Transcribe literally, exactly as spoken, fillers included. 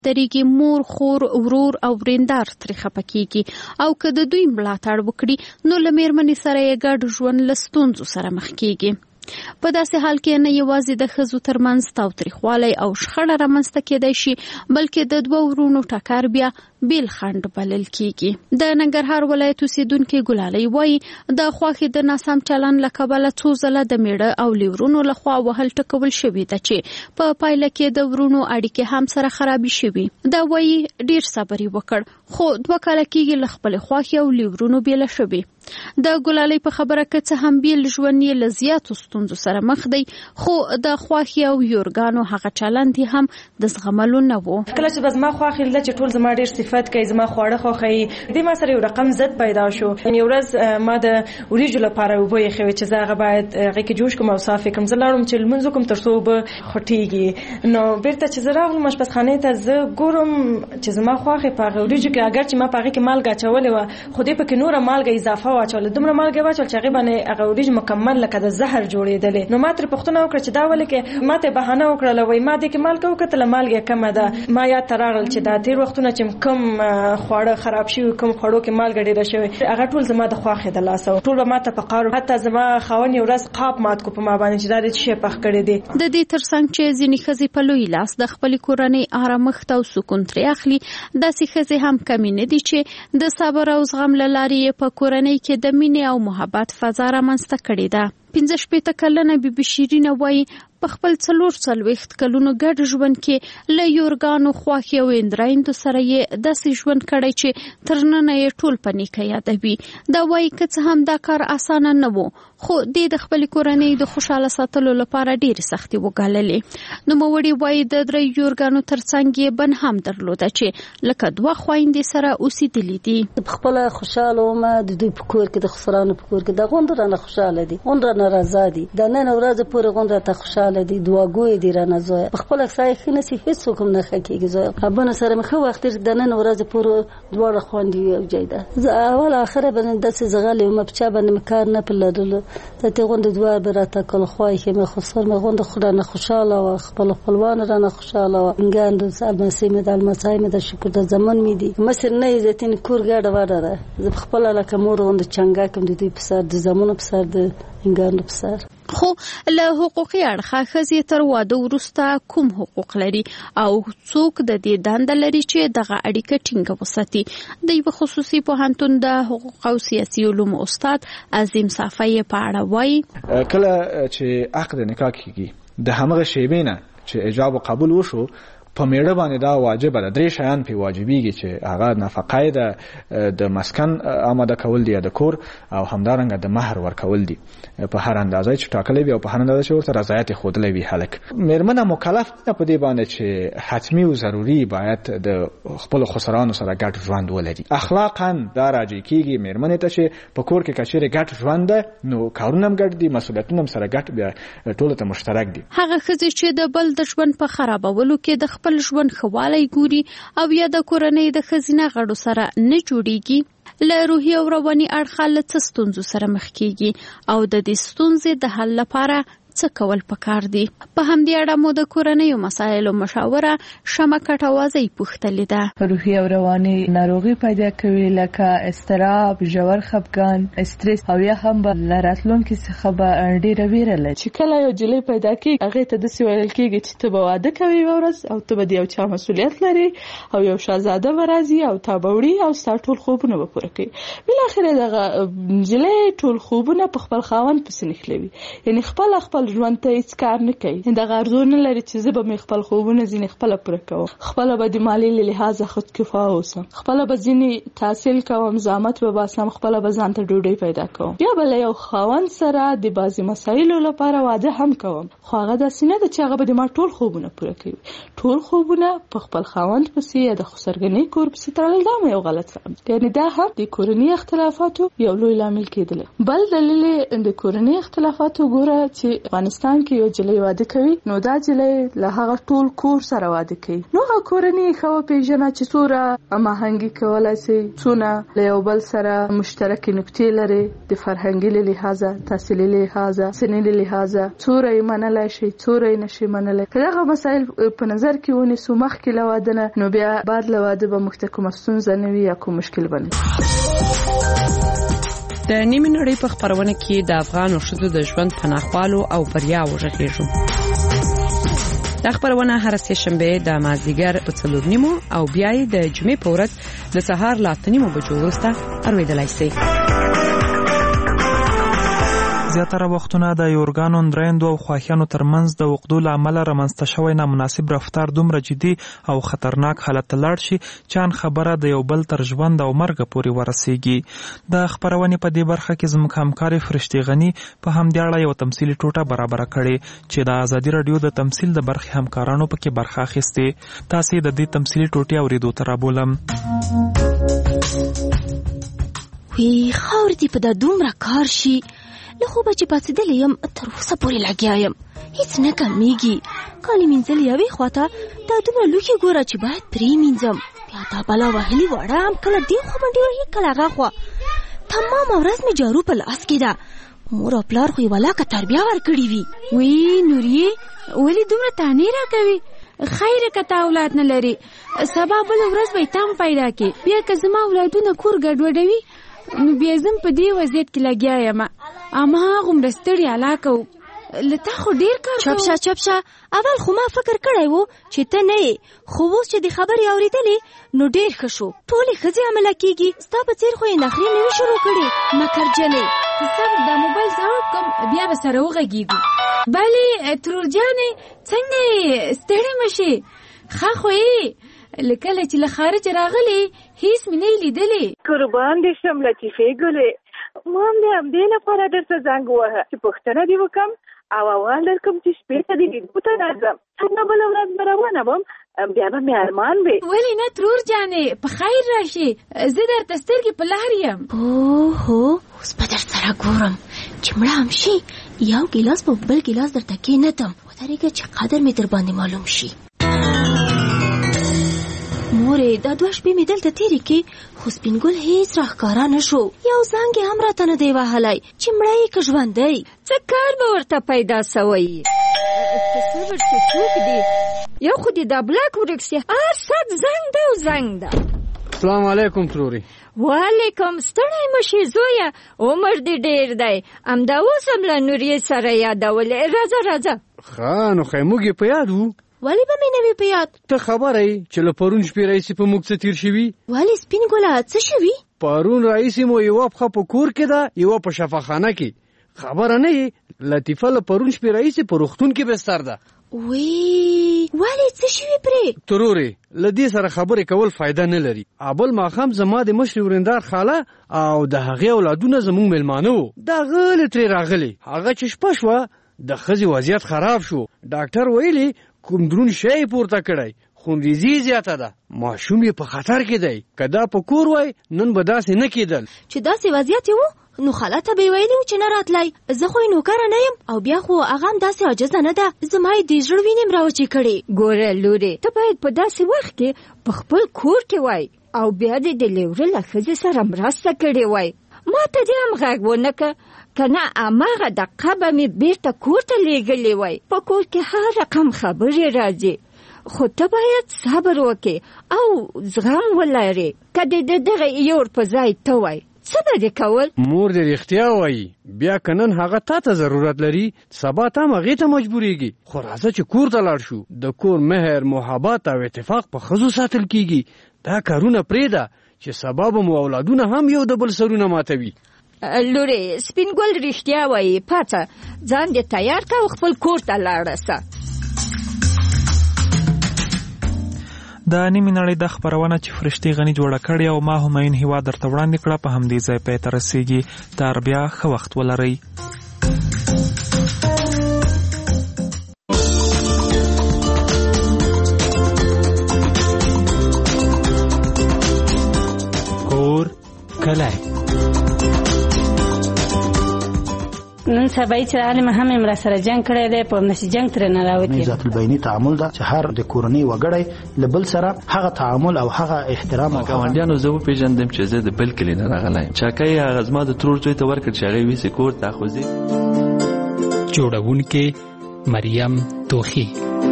درېږي مور خور ورور او وریندار ترې خفه کیږي او که د دوی ملاتړ وکړي نو له میرمنې سره یې ګډ ژوند له ستونزو سره مخ کیږي. په داسې حال کې نه یوازې د ښځو ترمنځ تاوتریخوالی او شخړه رامنځته کېدای شي بلکې د دوه ورونو ټکر بیا بیل خنډ بلل کیږي. د ننګرهار ولایت اوسیدونکې ګلالۍ وایي د خوښې د ناسم چلند له کبله څو ځله د میړه او لیورونو لخوا وهل ټکول شوي ده چې په پایله کې د ورونو اړیکې هم سره خرابې شوي. دا وایي ډیر صبر یې وکړ خو دوه کاله کېږي له خپلې خوښې او لیورونو بیله شوي. د ګلالۍ په خبره که څه هم بیل ژوند یې له زیاتو ستونزو سره مخ دی خو د خوښې او یورګانو هغه چلند یې هم د زغملو نه و. کله چې به زما خوښې لیده چې ټول زما ډېر صفت کوي، زما خواړه خوښوي، دې ما سره یو رقم ضد پیدا شو. یو ورځ ما د وریجو لپاره اوبه ایښې وې چې زه هغه باید هغې کې جوش کړم او صاف یې کړم. زه لاړم چې لمونځ وکړم تر څو اوبه خوټېږي. نو بېرته چې زه راغلم اشپزخانې ته، زه ګورم چې زما خوښې په هغې وریجو کې اګر چې ما په هغې کې مالګه اچولې وه خو دې پکې نوره مالګه اضافه واچوله، دومره مالګه واچول چې هغې باندې هغه وریجې مکمل لکه د زهر جوړېدلې. نو ما ترې پوښتنه وکړه چې دا ولې کې؟ ما ته یې بهانه وکړله، وایي ما دې کې مالګه وکتله، مالګه کمه ده. ما یاد ته راغلل چې دا تېر وختونه چې کوم خواړه خراب شوي، کوم خوړو کې مالګه ډېره شوې، هغه ټول زما د خوښې د لاسه و. ټول به ما ته په قار، حتی زما خاوند یو ورځ قاب مات کو په ما باندې چې دا دې څه شی پخ کړی دی. د دې ترڅنګ چې ځینې ښځې په لوی لاس د خپلې کورنۍ آرامښت او سکون ترې اخلي، داسې ښځې هم کمې نه دي چې د صبر او زغم له لارې یې په کورنۍ کې د مینې او محبت فضا رامنځته کړې ده. پنځه شپېته کلنه بیبي شیرینه وایي په خپل څلور څلوېښت کلونو ګډ ژوند کې له یورګانو خوښې او اندرایندو سره یې داسې ژوند کړی چې تر ننه یې ټول په نیکه یادوي. دا وایي که څه هم دا کار اسانه نه و خو دې د خپلې کورنۍ د خوشحاله ساتلو لپاره ډېرې سختۍ وګاللې. نوموړې وایي د درې یورګانو ترڅنګ یې بن هم درلوده چې لکه دوه خویندې سره اوسېدلې دي. خپله خوشحاله ومه د دوی په کور کې، د خسرانو په کور کې. د غونډ رانه خوشحاله دي، غونډ رانه رضا دي. د نن ورځې پورې غونډ راته خوشحاله دي، دعاګوی دي رانه زویه. په خپله سایه ښه نسي، هېڅوک هم نه ښه کېږي زویه. ابونه سره مې ښه وخت تېر، د نن ورځې پورې دواړه خویندې یو ځای ده. زه اول اخره باندې داسې زغلې ومه، په چا باندې مې کار نه په لرلو. ته غونډه دوه به راته کول خوښې مې خسر مې غونډه خو رانه خوشحاله وه، خپل خپلوان رانه خوشحاله وه. انګاندو المسۍ مې د المسۍ مې د شکر د زمان مې دي مصر نه عزتین کور ګډه وډه ده. زه خپل لکه مور غونډه چنګا کوم د دوی په سر، د زمونو په سر، د انګاندو په سر. خو له حقوقي اړخه ښځې تر واده وروسته کوم حقوق لري او څوک د دې دنده لري چې دغه اړیکه ټینګه وساتي؟ د یوه خصوصي پوهنتون د حقوق او سیاسي علومو استاد عظیم صافی په اړه وایي کله چې عقد نکاح کیږي د همغه شیبې نه چې ایجاب او قبول وشو په میړه باندې دا واجب ده. درې شیان په واجبېږي چې هغه نفقه ده، د مسکن آماده کول دي، د کور او همدارنګه د مهر ورکول دي په هر اندازه چې ټاکلې وي او په هر اندازه چې ورته رضایت ښودلی وي هلک. میرمنه مکلف ده په دې باندې چې حتمي او ضروري باید د خپلو خسرانو سره ګډ ژوند ولري. اخلاقا دا راجع کېږي میرمنې ته چې په کور کې که چېرې ګډ ژوند ده نو کارونه هم ګډ دي، مسؤلیتونه هم سره ګډ، بیا ټولو ته مشترک دي. هغه ښځې چې د بل د ژوند په خرابولو کې د خپل ژوند خوالی ګوري او یا د کورنۍ د ښځینه غړو سره نه جوړیږي، له روحي او رواني اړخه له څه ستونزو سره مخ کیږي او د دې ستونزې د حل لپاره څه کول پکار دي؟ په همدې اړه مو د کورنیو مسایلو مشاوره شمه کټوازی پوښتلې ده. روحي او رواني ناروغي پیدا کوي لکه اضطراب، ژور خفګان، استرس او یا هم له راتلونکي څخه به ډېره ویره لري. چې کله یو جلۍ پیدا کېږي هغې ته داسې ویل کېږي چې ته به واده کوې یوه ورځ او ته به د یو چا مسؤلیت لري او یو شهزاده به راځي او تا به وړي او ستا ټول خوبونه به پوره کوي. بالاخره دغه نجلۍ ټول خوبونه په خپل خاوند پسې نښلوي، یعنې خپل خپل ژوند ته هیڅ کار نه کوي. دغه ارزو نه لري چې زه به مې خپل خوبونه ځینې خپله پوره کوم، خپله به د مالي له لحاظه خودکفا اوسم، خپله به ځینې تحصیل کوم، زحمت به باسم، خپله به ځان ته ډوډۍ پیدا کوم، بیا به له یو خاوند سره د بعضې مسایلو لپاره واده هم کوم. خو هغه داسې نه ده چې هغه به د ما ټول خوبونه پوره کوي. ټول خوبونه په خپل خاوند پسې یا د خسرګنۍ کور پسې تړل دا یو غلط فهم، یعنې دا هم د کورني اختلافاتو یو لوی لامل کېدلی. بل دلیل د کورني اختلافاتو ګوره چې افغانستان کې یو جلۍ واده کوي نو دا جلۍ له هغه ټول کور سره واده کوي نو هغه کورنۍ خو پیژنه چې څوره هماهنګي کولای شي څونه له یو بل سره مشترک نقطې لري د فرهنګي لحاظه تحصیلي لحاظه سنی لحاظه څوره یې منلای شي څوره یې نشي منلای کله مسائل په نظر کې ونیسو مخکې له واده نه نو بیا بعد له واده به موږ ته کومه ستونزه نه وي یا کوم مشکل به نه د نیمې نړۍ په خپرونه کې د افغان ښځو د ژوند پناهوالو او بریا وغږیږو دا خپرونه هر سه شنبه د مازدیګر په څلور نیمو او بیا د جمعې په ورځ د سهار لا تنیمو بجو وروسته اوریدلای شئ زیاتره وختونه د یورګانو درېندو او خواهیانو ترمنځ د وقدو لامل رامنځته شوی نامناسب رفتار دومره جدي او خطرناک حالت ته لاړ شي چې ان خبره د یو بل تر ژوند او مرګ پورې ورسیږي د خبرونې په دې برخه کې زموږ همکاري فرشتي غني په همدې اړه یو تمثيلي ټوټه برابر کړي چې د ازادي رادیو د تمثيل د برخې همکارانو پکې برخه اخیسته تاسو د دې تمثيلي ټوټې اوریدو ته رابولم وی خاور دی په د دومره کار شي له خوبه چې پاتېدلې یم تر اوسه پورې لګیا یم هیڅ نه کمیږي کالي مینځل یوې خواته دا دومره لوښي ګوره چې باید پرې مینځم بیا دا بلا وهلي واړه هم کله دې خوا منډې وهي کله هغه خوا تمامه ورځ مې جارو په لاس کې ده مور او پلار خو یې ولاکه تربیه ورکړې وي وی نوري ولې دومره تانې راکوي خیر که تا اولاد نه لري سبا بله ورځ به یې تام پیدا کې بیا که زما اولادونه کور ګډوډوي نو بیا زم په دې وضعیت کې لګیا یم اما هغومره ستړي علاقه له تا خو ډېر کار چپ شه چپ شه اول خو ما فکر کړی و چې ته نه یې خو اوس چې د خبرې اورېدلې نو ډېر ښه شو ټولې ښځې عمله کېږي ستا په څېر خو یې نخرې نه وي شروع کړې مکرجنې صبر دا موبایل ځواب کوم بیا به سره وغږېږو بلې ترور جانې څنګه یې ستړې مه شې ښه خو یې لکه چې له خارج راغلې هیڅ مې نه لیدلې قربان دې شم لطیفې ګلې ما هم دې همدې لپاره درته زنګ ووهه چې پوښتنه دې وکړم او اول درکړم چې شپې ته دې لیدو ته راځم څنګه بله ورځ به روانه وم بیا به مې ارمان وي ولې نه ترور جانې په خیر راشي زه درته سترګې په لار یم اوهو اوس به در سره ګورم چې مړه هم شي یو ګیلاس په بل ګیلاس درته کېنږدم ودرېږه چې قدر مې در باندې معلوم شي مورې دا دوه شپې مې دلته تېرې کې خو سپین ګل هېڅ راښکاره نه شو یو زنګ یې هم راته نه دی وهلی چې مړه یې که ژوندی څه کار به ورته پیدا سوی ته صبر چې څوک دی یو خو دې دا بلاک ورک سي هر ساعت زنګ ده او زنګ ده السلام علیکم تروري وعلیکم ستړی مشې زویه عمر دې ډېر دی همدا اوس هم له نورې سره یادولې راځه راځه ښه نو خی موږ یې په یاد وو ولې به مې نه وي په یاد ته خبره یې چې له پرون شپې راهیسې په موږ څه تېر شوي ولې سپین ګله څه شوي پرون راهیسې مو یوه پښه په کور کې ده یوه په شفاخانه کې خبره نه یې لطیفه له پرون شپې راهیسې په روغتون کې بستر ده وی ولې څه شوي پرې ترورې له دې سره خبرې کول فایده نه لري بل ماښام زما د مشرې ورندار خاله او د هغې اولادونه زموږ میلمانه وو دا غلې ترې راغلې هغه چې شپه شوه د ښځې وضعیت خراب شو ډاکټر ویلي کوم درون شی پورته کړی خونریزي زیاته ده ماشوم یې په خطر کې دی که دا په کور وای نن به داسې نه کېدل چې داسې وضعیت یې و نو خاله ته به یې ویلي و چې نه راتلی زه خو یې نوکره نه یم او بیا خو هغه هم داسې عاجزه نه ده زما یې د زړه وینې م راوچې کړې ګوره لورې ته باید په داسې وخت کې په خپل کور کې وای او بیا دې د لیوره له ښځې سره مرسته کړې وای ما ته دې هم غږ ونه که که نه هماغه دقیقه به مې بېرته کور ته لیږلې وای په کور کې هر رقم خبرې راځي خو ته باید صبر وکې او زغم ولرې که دې د دغه یور په ځای ته وای څه به دې کول مور دې رښتیا وایي بیا که نن هغه تا ته ضرورت لري سبا ته هم هغې ته مجبورېږي خو راځه چې کور ته لاړ شو د کور مهر محبت او اتفاق په ښځو ساتل کېږي دا کارونه پرېږده چې سبا به مو اولادونه هم یو د بل سرونه ماتوي لورې سپین ګل رښتیا وایي پاڅه ځان دې تیار که او خپل کور ته لاړه سه د نیمې نړۍ د خپرونه چې فرشتي غني جوړه کړې او ما همایون هیوا درته وړاندې کړه په همدې ځای پای ته رسیږي تر بیا ښه وخت ولرئ کور کلی نن سبای چې عالم هم امر سره جنگ کړی دی په نشي جنگ تر نه راوتی ذات البینی تعامل دا چې هر د کورنۍ وګړی لبل سره هغه تعامل او هغه احترام او ګاونډیانو زه پیژندم چې زه د بل کلی نه راغلی چاکای هغه زما د ترور ځای ته ورکړ چې هغه ویسې کور ته خوځي. جوړونکې مریم توخی.